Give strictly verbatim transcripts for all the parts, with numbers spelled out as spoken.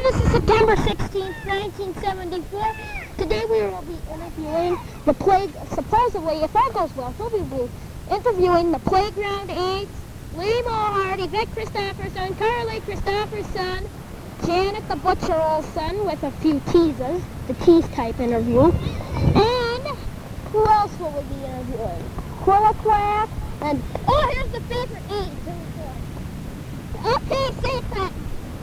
this is September sixteenth, nineteen seventy-four. Today we will be interviewing the play, supposedly, if all goes well, we'll be interviewing the playground aides, Lee Mulhardy, Vic Christopherson, Carly Christopherson, Janet the Butcher Olson with a few teases, the tease type interview, and who else will we be interviewing? Quilliquac, and, oh, here's the favorite aide. Okay, say that.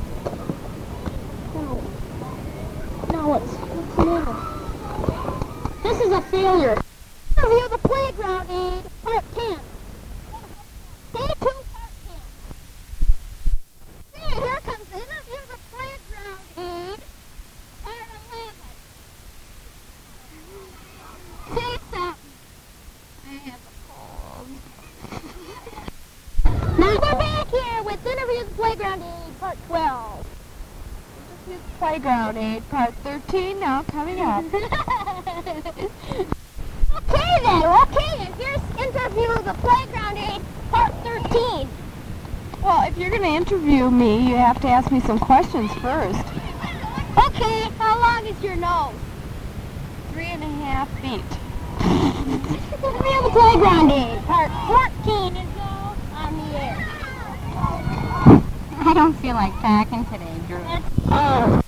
No. No, it's, it's never. This is a failure. Interview the playground aide, part ten. Day two, part ten. Hey, here comes the interview the playground aide, part eleven. Say something. I have a cold. Now we're back here with interview the playground aide, part twelve. Playground aid, part thirteen, now coming up. Okay then, okay then. Here's interview the playground aide, part thirteen. Well, if you're going to interview me, you have to ask me some questions first. Okay, how long is your nose? Three and a half feet. Interview the playground aide, part fourteen is now on the air. I don't feel like talking today, Drew. Oh.